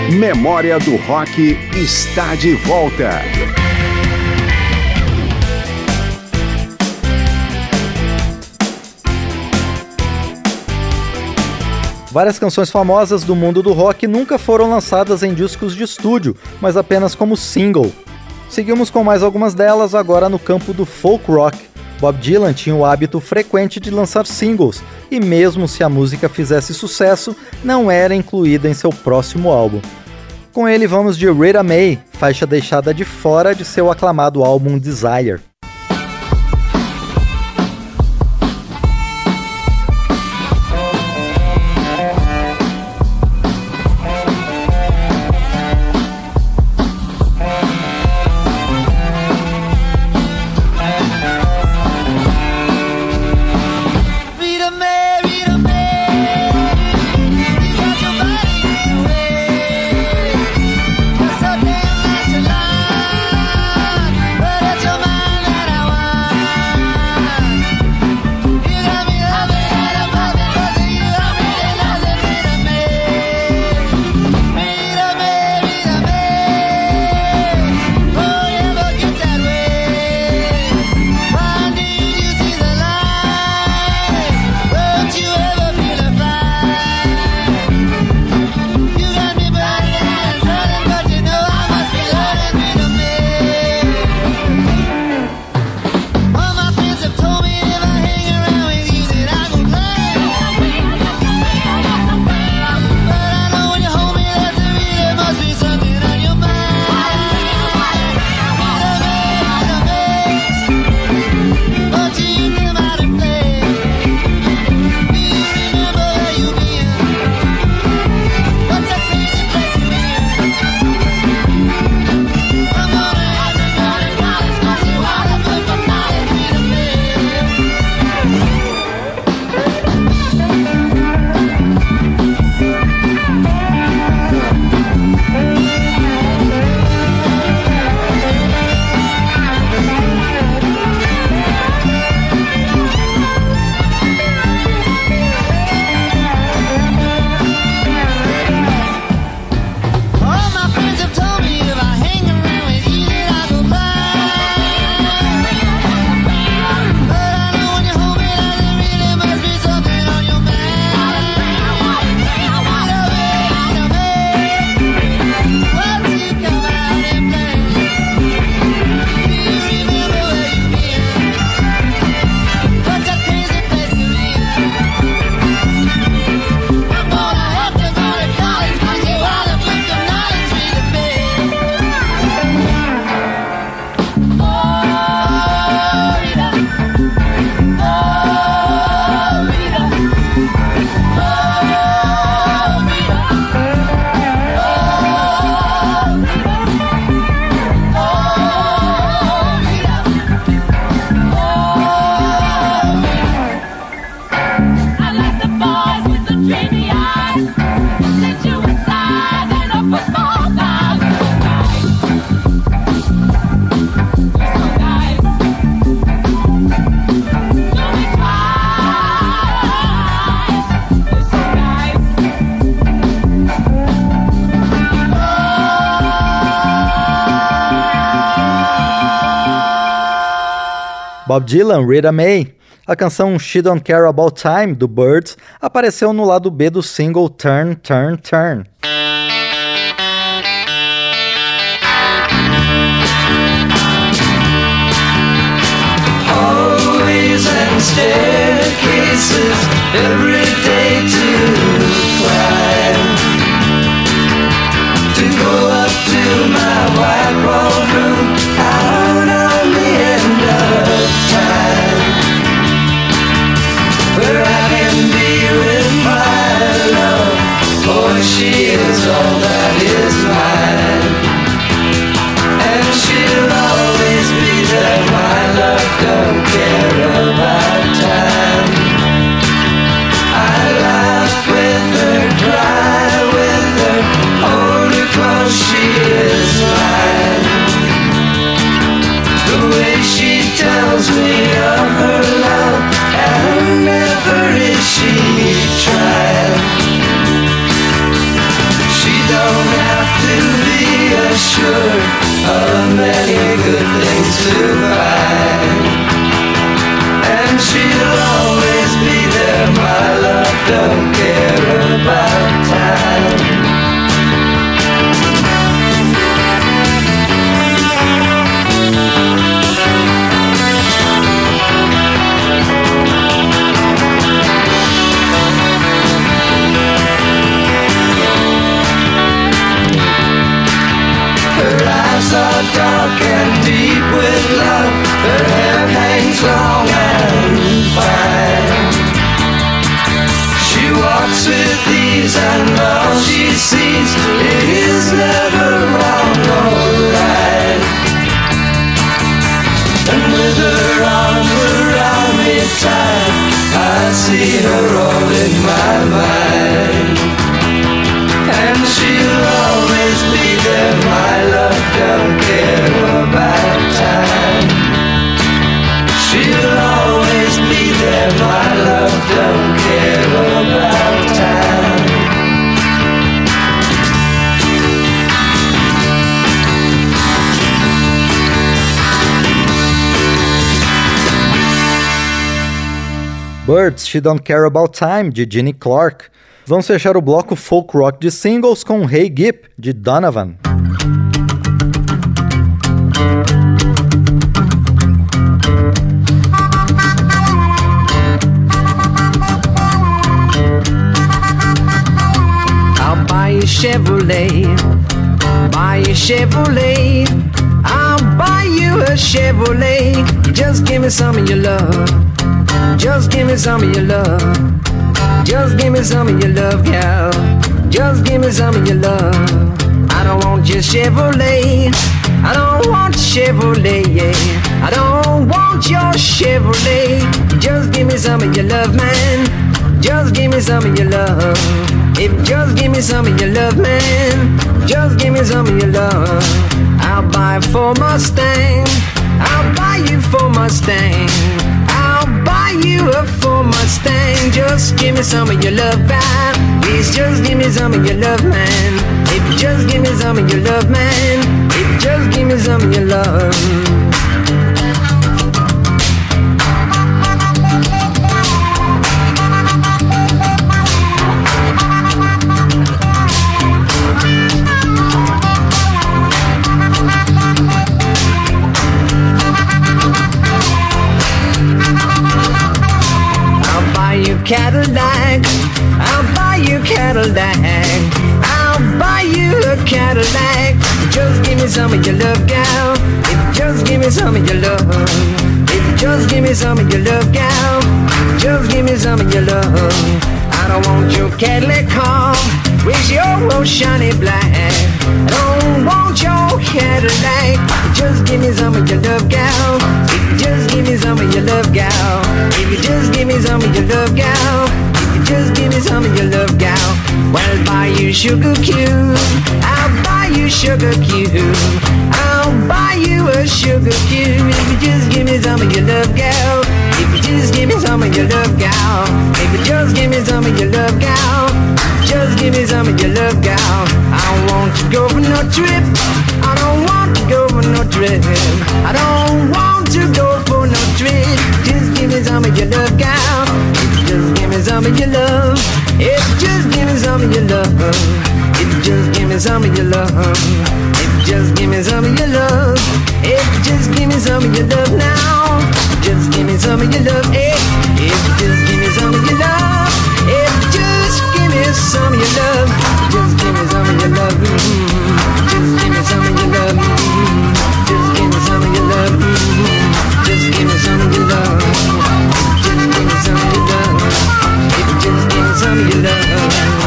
Memória do Rock está de volta. Várias canções famosas do mundo do rock nunca foram lançadas em discos de estúdio, mas apenas como single. Seguimos com mais algumas delas agora no campo do folk rock. Bob Dylan tinha o hábito frequente de lançar singles, e mesmo se a música fizesse sucesso, não era incluída em seu próximo álbum. Com ele vamos de Rita May, faixa deixada de fora de seu aclamado álbum Desire. Bob Dylan, Rita May. A canção She Don't Care About Time, do Byrds, apareceu no lado B do single Turn, Turn, Turn. Hallways and staircases, every day to climb, to go up to my white-walled room, out on the end of time, where I can be with my love, for she is all that is mine, and she'll always be there. My love don't care about time. I lie about time. Are dark and deep with love. Her hair hangs long and fine. She walks with ease and all she sees is never wrong or right. And with her arms around me tight, I see her all in my mind. And she'll always be there, my love, don't care about time. She'll always be there, my love, don't care about time. Birds, She Don't Care About Time, de Jeannie Clark. Vamos fechar o bloco folk rock de singles com Hey Gip, de Donovan. I'll buy a Chevrolet, buy a Chevrolet. I'll buy you a Chevrolet. Just give me some of your love. Just give me some of your love. Just give me some of your love, gal. Just give me some of your love. I don't want your Chevrolet. I don't want Chevrolet, yeah. I don't want your Chevrolet. Just give me some of your love, man. Just give me some of your love. If just give me some of your love, man. Just give me some of your love. I'll buy for Mustang. I'll buy you for Mustang. I'll buy you a Ford Mustang. Just give me some of your love, man. Please just give me some of your love, man. If you just give me some of your love, man. If you just give me some of your love. Cadillac, I'll buy you Cadillac. I'll buy you a Cadillac. Just give me some of your love, gal. If you just give me some of your love. If you just give me some of your love, gal. Just give me some of your love. I don't want your Cadillac car with your old shiny black. I don't want your Cadillac. Just give me some of your love, gal. If you just give me some of your love, gal. If you just give me some of your love, gal. If you just give me some of your love, gal. Well, I'll buy you sugar cube. I'll buy you sugar cube. I'll buy you a sugar cube. If you just give me some of your love, gal. If you just give me some of your love, gal. If you just give me some of your love, gal. Just give me some of your love, gal. I don't want to go for no trip. I don't want to go for no trip. I don't want to go for no trip. Just give me some of your love, gal. Just give me some of your love. If just give me some of your love. If just give me some of your love. If just give me some of your love. If just give me some of your love now. Just give me some of your love. If just give me some of your love. If just give me some of your love. Just give me some of your love. Just give me some of your love. Just give me some of your love. Just give me some of your love. Just give me some of your love. If just give me some of your love.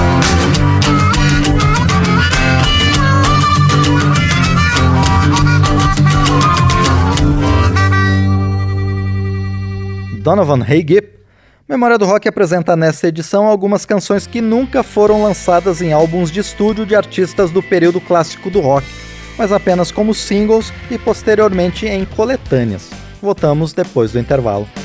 Donovan, Hey Gip. Memória do Rock apresenta nesta edição algumas canções que nunca foram lançadas em álbuns de estúdio de artistas do período clássico do rock, mas apenas como singles e posteriormente em coletâneas. Voltamos depois do intervalo.